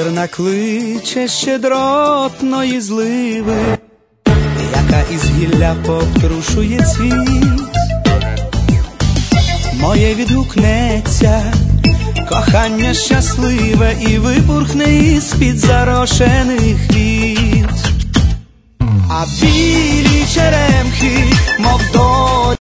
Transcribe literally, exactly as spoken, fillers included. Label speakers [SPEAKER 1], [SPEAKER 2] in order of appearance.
[SPEAKER 1] Вітер накличе щедротної зливи, яка із гілля повтрушує цвіт. Моє відгукнеться кохання щасливе і випурхне із-під зарошених віт. А білі черемхи, мов долі,